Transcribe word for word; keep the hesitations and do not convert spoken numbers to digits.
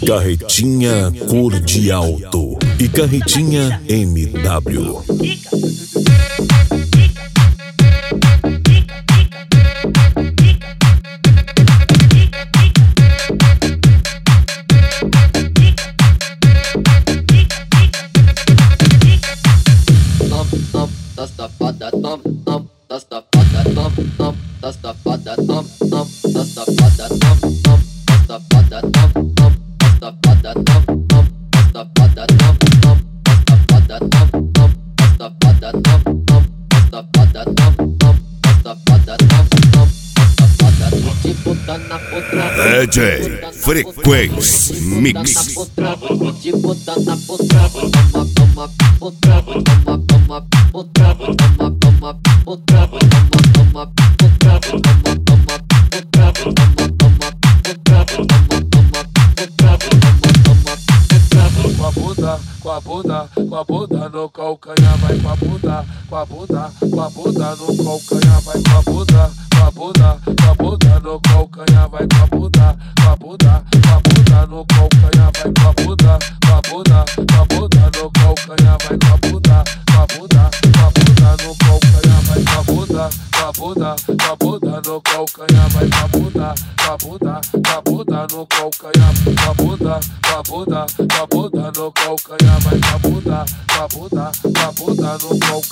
Carretinha cor de alto e carretinha M W. Da safada, tom, tom, da safada, tom, tom, da safada, tom, tom, da safada, tom, tom, da safada, tom, tom, da safada, tom, tom, da safada, tom, tom, da safada, tom, tom, da safada, tom, tom, da safada, tom, tom, da safada, tom, tom, da safada, vou te botar na potra, D J Frequência Mix. vou te botar na potra, toma, toma, potra, toma, toma, potra, toma, toma, potra, toma, toma, potra, toma, toma, potra, toma, toma, potra, toma, toma, potra, toma, toma, com a bunda, com a bunda, com a bunda no calcanhar, vai com a bunda, com a bunda, com a bunda no calcanhar, vai com a bunda, com a bunda, com a bunda no calcanhar, vai com a bunda, com a bunda, com a bunda no calcanhar, vai com a bunda, com a bunda, com a bunda no calcanhar, vai com a bunda, com a bunda, com a bunda no calcanhar, vai com a bunda, com a bunda, com a bunda no calcanhar, vai com a bunda, com a bunda, com a bunda no calcanhar, com a bunda, com a bunda, com a bunda no calcanhar, vai com a bunda, com a bunda, com a bunda no calcanhar.